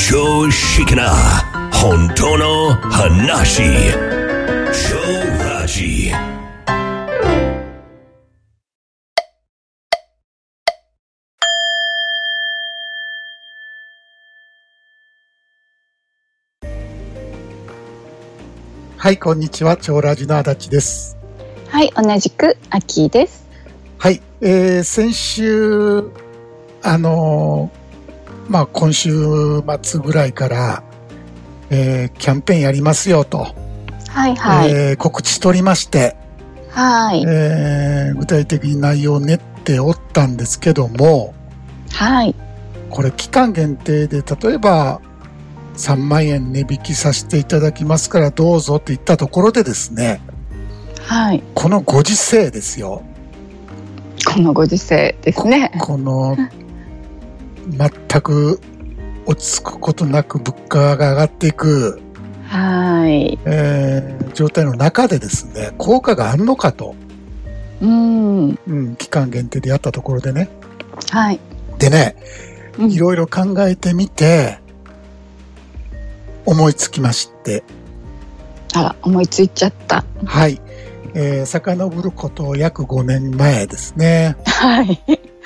常識な本当の話。超ラジ。 はい、こんにちは。超ラジの足立です。 はい、同じくアキです。 はい、先週今週末ぐらいから、キャンペーンやりますよと、 はいはい、 告知取りまして、 はい、 具体的に内容を練っておったんですけども、 はい、 これ期間限定で例えば3万円値引きさせていただきますからどうぞって言ったところでですね、 はい、 このご時世ですよ。 このご時世ですね。 この全く落ち着くことなく物価が上がっていく、 はい、 状態の中でですね、効果があるのかと、期間限定でやったところでね、 はい、 でね、いろいろ考えてみて思いつきまして、 思いついちゃった。 はい、遡ること約5年前ですね。 はい、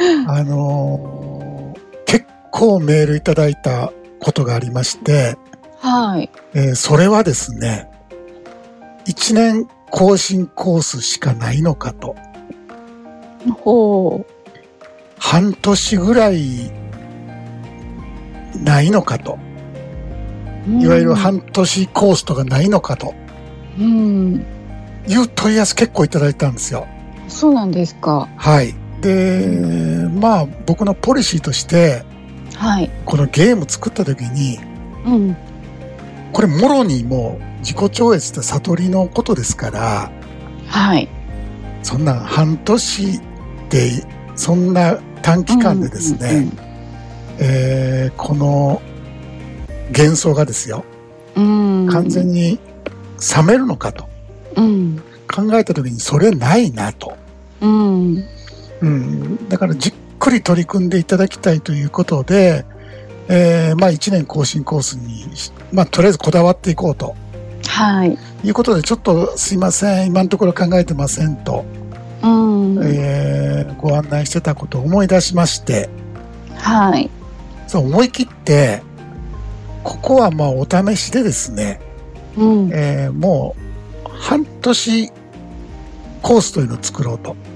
結構メールいただいたことがありまして、 はい、 それはですね、1年更新コースしかないのかと、 ほう、 半年ぐらいないのかと、いわゆる半年コースとかないのかと、いう問い合わせ結構いただいたんですよ。 そうなんですか。 はい。で、僕のポリシーとして、 はい、 このゲーム作った時に、これもろにもう自己超越って悟りのことですから、 はい、 そんな半年でそんな短期間でですね、この幻想がですよ、完全に冷めるのかと、考えた時にそれないなと、だからじっくり取り組んでいただきたいということで、1年更新コースに、とりあえずこだわっていこうと、 はい、 いうことで、ちょっとすいません、今のところ考えてませんと、ご案内してたことを思い出しまして、 はい、 そう思い切ってここはお試しでですね、もう半年コースというのを作ろうと。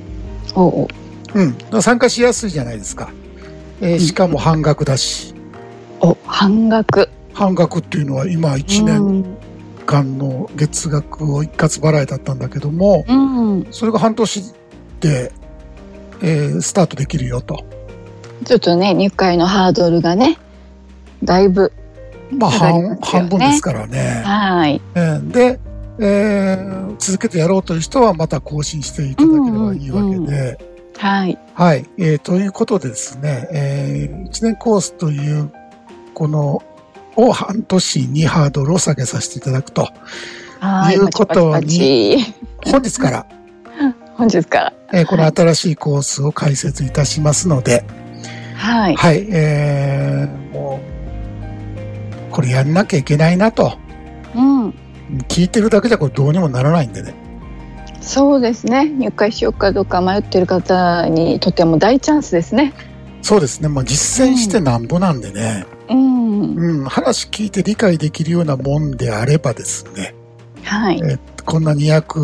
参加しやすいじゃないですか。しかも半額だし。 半額。 半額っていうのは今1年間の月額を一括払いだったんだけども、それが半年で、スタートできるよと。 ちょっとね、入会のハードルがね、だいぶ半分ですからね。 はい。 で、続けてやろうという人はまた更新していただければいいわけで、 はい。 はい。ということでですね、1年コースというこのを半年にハードルを下げさせていただくということに、本日からこの新しいコースを開設いたしますので、 はい。 はい。もうこれやんなきゃいけないなと。聞いてるだけじゃこれどうにもならないんでね。 そうですね。入会しようかどうか迷ってる方にとても大チャンスですね。 そうですね。実践してなんぼなんでね。話聞いて理解できるようなもんであればですね。 はい。 こんな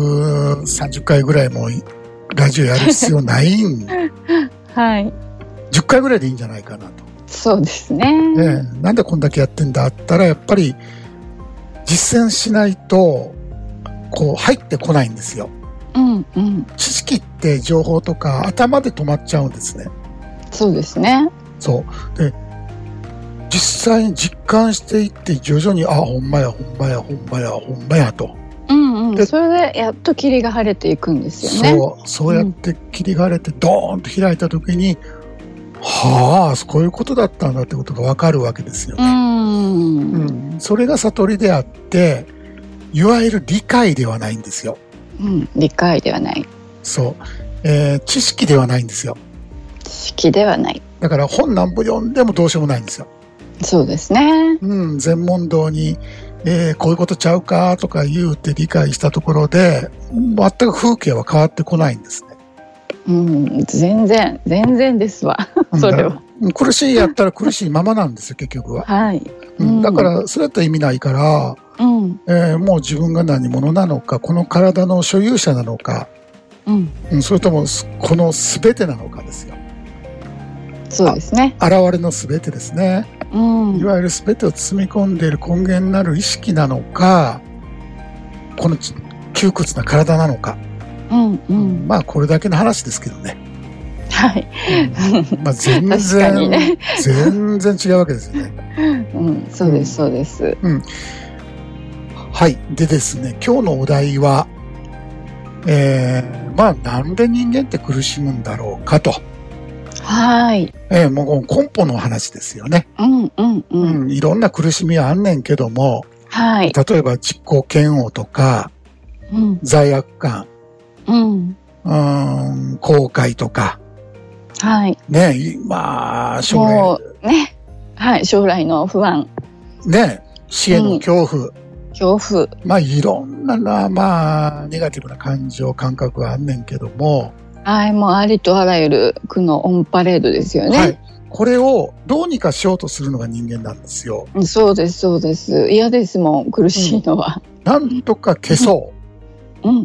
230回ぐらいもラジオやる必要ないんはい。 10回ぐらいでいいんじゃないかなと。 そうですね。 なんでこんだけやってんだったら、やっぱり実践しないとこう入ってこないんですよ。知識って情報とか頭で止まっちゃうんですね。そうですね。そうで、実際に実感していって徐々にほんまやと、 それでやっと霧が晴れていくんですよね。 そうやって霧が晴れてドーンと開いた時に、こういうことだったんだってことが分かるわけですよね。それが悟りであって、いわゆる理解ではないんですよ。 理解ではない。 知識ではないんですよ。 知識ではない。 だから本何部読んでもどうしようもないんですよ。 そうですね。 全問答に、こういうことちゃうかとか言うて理解したところで、全く風景は変わってこないんですね。 全然ですわ。それは。 苦しいやったら苦しいままなんですよ、結局は。 はい。 だから、それやったら意味ないから、もう自分が何者なのか、この体の所有者なのか、それともこの全てなのかですよ。 そうですね。 現れの全てですね。いわゆる全てを包み込んでいる根源なる意識なのか、この窮屈な体なのか。まあこれだけの話ですけどね。 はい。 全然違うわけですよね。 そうです、そうです。 はい。でですね、今日のお題は、なんで人間って苦しむんだろうかと。 はい。 もう根本の話ですよね。いろんな苦しみはあんねんけども、 はい。 例えば自己嫌悪とか、罪悪感、後悔とか、 はい。 ね、将来。 ね。はい。将来の不安。 ね、死への恐怖。 恐怖。 いろんな、ネガティブな感情、感覚があんねんけども。 はい。もうありとあらゆる苦のオンパレードですよね。はい。 これをどうにかしようとするのが人間なんですよ。 そうです、そうです。嫌ですもん、苦しいのは。 なんとか消そう。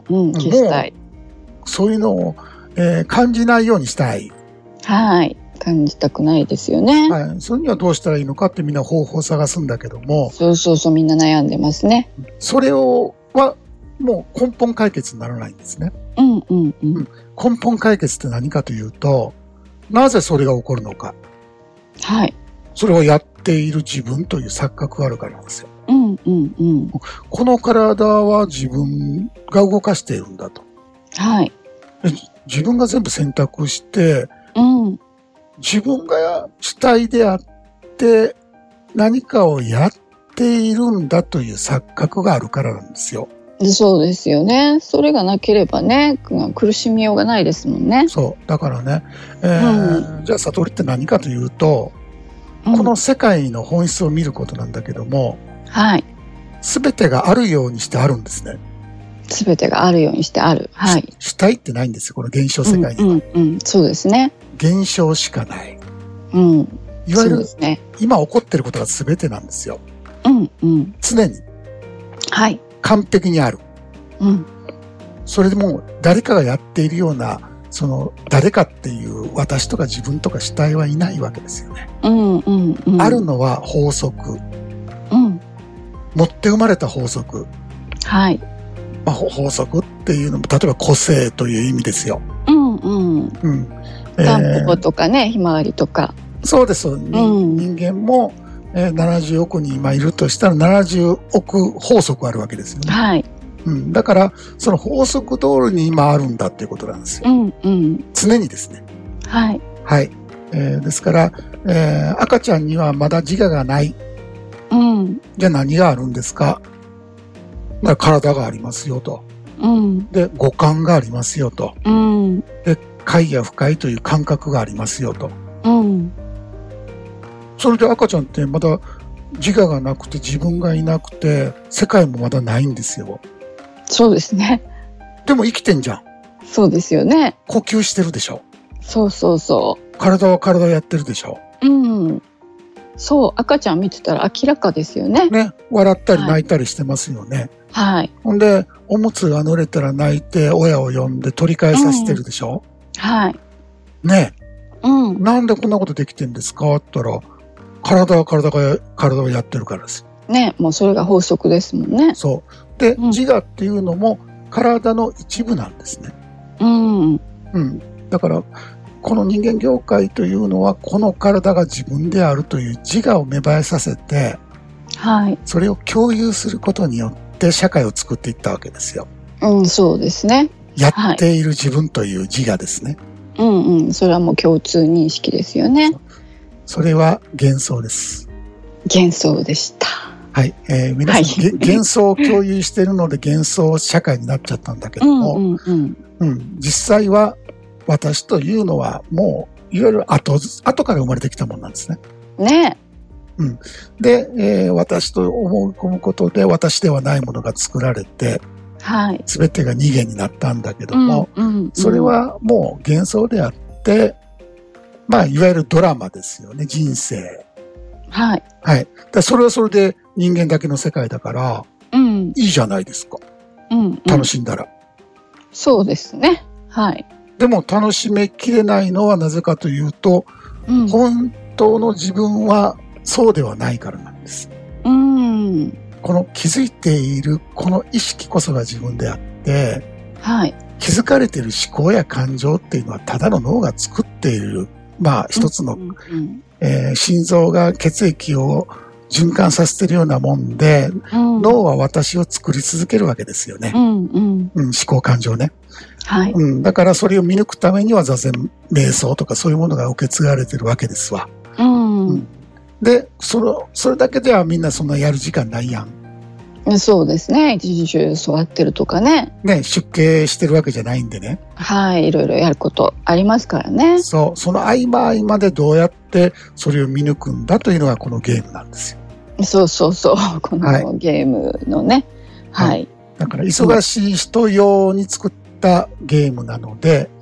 消したい。 そういうのを、感じないようにしたい。 はい。感じたくないですよね。 はい。それにはどうしたらいいのかってみんな方法を探すんだけども。 そう、みんな悩んでますね。 それは、もう根本解決にならないんですね。根本解決って何かというと、なぜそれが起こるのか。はい。それをやっている自分という錯覚があるからなんですよ。この体は自分が動かしているんだと。はい。自分が全部選択して、自分が主体であって何かをやっているんだという錯覚があるからなんですよ。 そうですよね。それがなければね、苦しみようがないですもんね。 そう。だからね、じゃあ悟りって何かというと、この世界の本質を見ることなんだけども、はい。すべてがあるようにしてあるんですね。すべてがあるようにしてある。はい。主体ってないんですよ、この現象世界には。そうですね。現象しかない。いわゆる、今起こっていることがすべてなんですよ。常に。はい。完璧にある。それでも誰かがやっているような、その誰かっていう私とか自分とか主体はいないわけですよね。あるのは法則。持って生まれた法則。はい。法則っていうのも、例えば個性という意味ですよ。タンポポとかね、ひまわりとか。そうです。人間も、70億人いるとしたら70億法則あるわけですよね。はい。だから、その法則通りに今あるんだっていうことなんですよ。常にですね。はい。はい。ですから、赤ちゃんにはまだ自我がない。じゃあ何があるんですか？体がありますよと。で、五感がありますよと。で、快や不快という感覚がありますよと。それで赤ちゃんってまだ自我がなくて自分がいなくて世界もまだないんですよ。そうですね。でも生きてんじゃん。そうですよね。呼吸してるでしょ。そう。体は体やってるでしょ。そう、赤ちゃん見てたら明らかですよね。ね、笑ったり泣いたりしてますよね。はい。ほんで、おむつが濡れたら泣いて親を呼んで取り返させてるでしょ。はい。ね。なんでこんなことできてんですかって言ったら、体は体をやってるからです。ね、もうそれが法則ですもんね。そう。で、自我っていうのも体の一部なんですね。だから、この人間業界というのは、この体が自分であるという自我を芽生えさせて、はい。それを共有することによって社会を作っていったわけですよ。そうですね。やっている自分という自我ですね。それはもう共通認識ですよね。それは幻想です。幻想でした。はい。皆さん、幻想を共有しているので幻想社会になっちゃったんだけども、実際は私というのはもういろいろ後から生まれてきたものなんですね。ねうん。で、私と思い込むことで私ではないものが作られて、はい。すべてが二元になったんだけども、それはもう幻想であって、まあ、いわゆるドラマですよね、人生。はい。はい。それはそれで人間だけの世界だから、いいじゃないですか。楽しんだら。 そうですね。はい。 でも楽しめきれないのはなぜかというと、本当の自分はそうではないからなんです。この気づいているこの意識こそが自分であって、はい、気づかれている思考や感情っていうのはただの脳が作っている、まあ一つの、心臓が血液を循環させているようなもんで、脳は私を作り続けるわけですよね。思考感情ね。はい。だからそれを見抜くためには座禅、瞑想とかそういうものが受け継がれてるわけですわ。で、それだけではみんなそんなやる時間ないやん。 そうですね。一日中座ってるとかね。 ね、出家してるわけじゃないんでね。 はい、いろいろやることありますからね。 そう、その合間合間でどうやってそれを見抜くんだというのがこのゲームなんですよ。 そう、このゲームのね。はい。 だから忙しい人用に作ったゲームなので、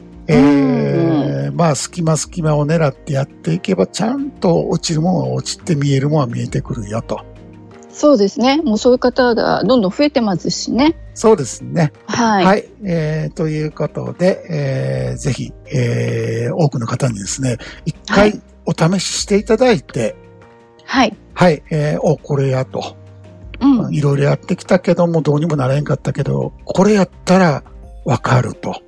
まあ隙間を狙ってやっていけばちゃんと落ちるものは落ちて見えるものは見えてくるよと。 そうですね。もうそういう方がどんどん増えてますしね。 そうですね。 はい。 はい。ということで、ぜひ、多くの方にですね、一回お試ししていただいて、はい。はい。これやと。いろいろやってきたけどもどうにもなれんかったけど、これやったらわかると。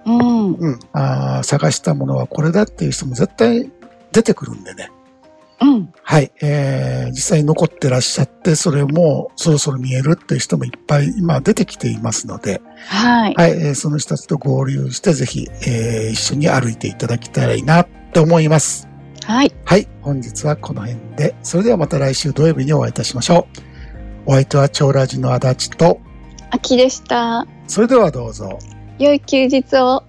探したものはこれだっていう人も絶対出てくるんでね。はい。実際に残ってらっしゃって、それもそろそろ見えるっていう人もいっぱい今出てきていますので、はい。はい。その人たちと合流して、ぜひ、一緒に歩いていただきたいなって思います。はい。はい。本日はこの辺で、それではまた来週土曜日にお会いいたしましょう。お相手は超ラジの足立と、 あきでした。 それではどうぞ。 良い休日を。